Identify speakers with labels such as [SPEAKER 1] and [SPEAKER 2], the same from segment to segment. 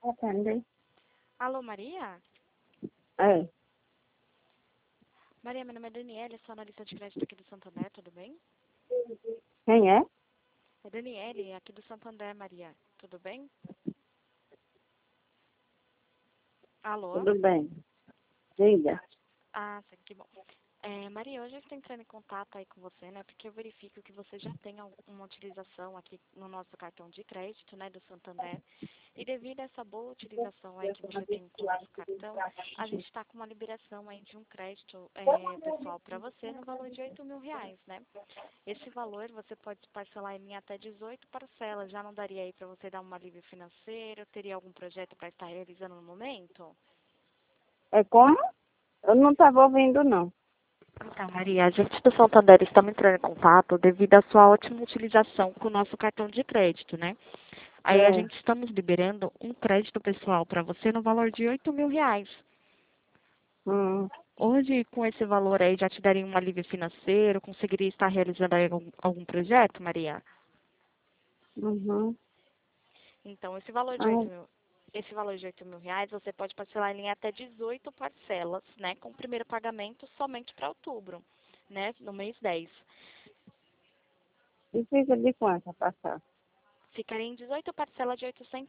[SPEAKER 1] Atende.
[SPEAKER 2] Alô, Maria?
[SPEAKER 1] É.
[SPEAKER 2] Maria, meu nome é Daniele, sou analista de crédito aqui do Santander, tudo bem?
[SPEAKER 1] Quem é?
[SPEAKER 2] É Daniele, aqui do Santander, Maria, tudo bem? Alô?
[SPEAKER 1] Tudo bem. Diga.
[SPEAKER 2] Ah, sim, que bom. Maria, hoje eu estou entrando em contato aí com você, né, porque eu verifico que você já tem uma utilização aqui no nosso cartão de crédito, né, do Santander, e devido a essa boa utilização aí que você tem com o nosso cartão, a gente está com uma liberação aí de um crédito pessoal para você no valor de R$ 8.000, né? Esse valor você pode parcelar em até 18 parcelas, já não daria aí para você dar um alívio financeiro, teria algum projeto para estar realizando no momento?
[SPEAKER 1] É como? Eu não estava ouvindo, não.
[SPEAKER 2] Então, Maria, a gente do Santander estamos entrando em contato devido à sua ótima utilização com o nosso cartão de crédito, né? Aí a
[SPEAKER 1] É.
[SPEAKER 2] gente estamos liberando um crédito pessoal para você no valor de R$ 8.000.
[SPEAKER 1] Hum.
[SPEAKER 2] Hoje, com esse valor aí, já te daria um alívio financeiro? Conseguiria estar realizando aí algum projeto, Maria?
[SPEAKER 1] Uhum.
[SPEAKER 2] Então, esse valor de
[SPEAKER 1] Ah,
[SPEAKER 2] R$ 8.000, você pode parcelar ele em até 18 parcelas, né? Com o primeiro pagamento somente para outubro, né? No mês 10.
[SPEAKER 1] e fica de quanto a passar?
[SPEAKER 2] Ficaria em 18 parcelas de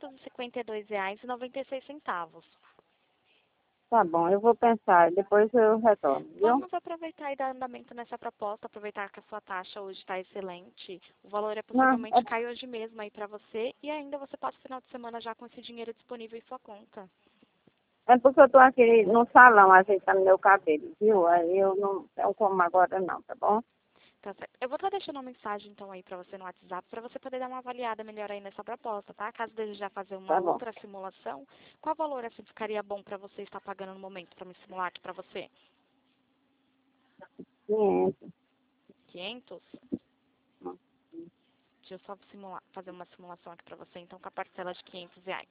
[SPEAKER 2] R$ 852,96.
[SPEAKER 1] Tá bom, eu vou pensar. Depois eu retorno, viu?
[SPEAKER 2] Vamos aproveitar e dar andamento nessa proposta, aproveitar que a sua taxa hoje está excelente. O valor é
[SPEAKER 1] Não,
[SPEAKER 2] possivelmente cai hoje mesmo aí para você e ainda você passa o final de semana já com esse dinheiro disponível em sua conta.
[SPEAKER 1] é porque eu tô aqui no salão ajeitando meu cabelo, viu? Aí eu não tenho como agora não, tá bom?
[SPEAKER 2] Tá certo. Eu vou estar deixando uma mensagem então aí para você no WhatsApp para você poder dar uma avaliada melhor aí nessa proposta, tá? Caso desejar fazer uma
[SPEAKER 1] Tá bom.
[SPEAKER 2] outra simulação, qual valor assim ficaria bom para você estar pagando no momento para me simular aqui para você?
[SPEAKER 1] 500.
[SPEAKER 2] 500? Deixa eu só fazer uma simulação aqui para você então com a parcela de R$ 500.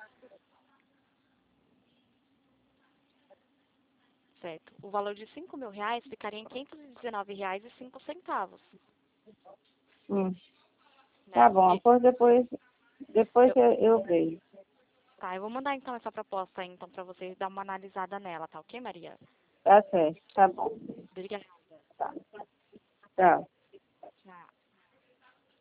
[SPEAKER 2] Certo. O valor de R$ 5.000 ficaria em R$ 519,05.
[SPEAKER 1] Hum.
[SPEAKER 2] Né?
[SPEAKER 1] Tá bom, depois
[SPEAKER 2] Eu,
[SPEAKER 1] eu vejo.
[SPEAKER 2] tá, eu vou mandar então essa proposta aí, então para vocês dar uma analisada nela, tá ok, Maria?
[SPEAKER 1] Tá certo, tá bom.
[SPEAKER 2] Obrigada.
[SPEAKER 1] Tá. Tchau.